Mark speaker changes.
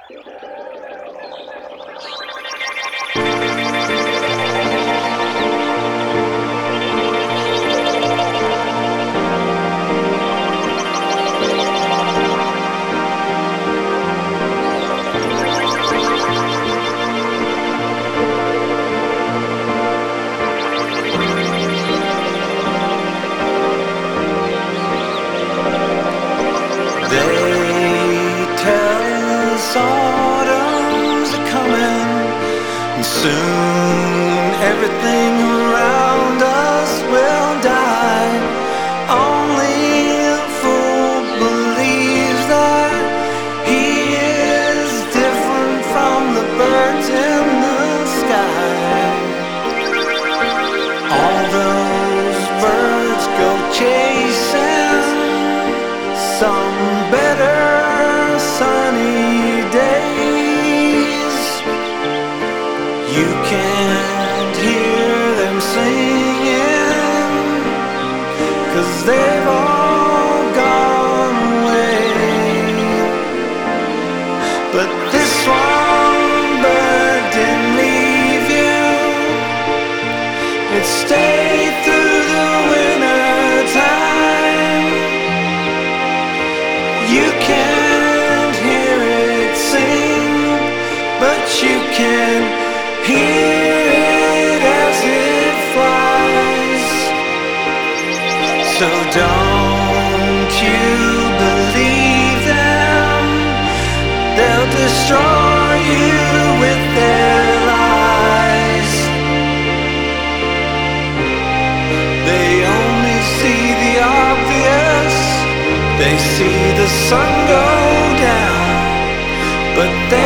Speaker 1: Autumn's coming, and soon everything around us will die. Only a fool believes that he is different from the birds in the sky. All those birds go chasing some better sunny days. You can't hear them singing, 'cause they've all gone away. But this one bird didn't leave you. It stayed through the winter time. You can't hear it sing, but you can hear it as it flies. So don't you believe them? They'll destroy you with their lies. They only see the obvious. They see the sun go down, but they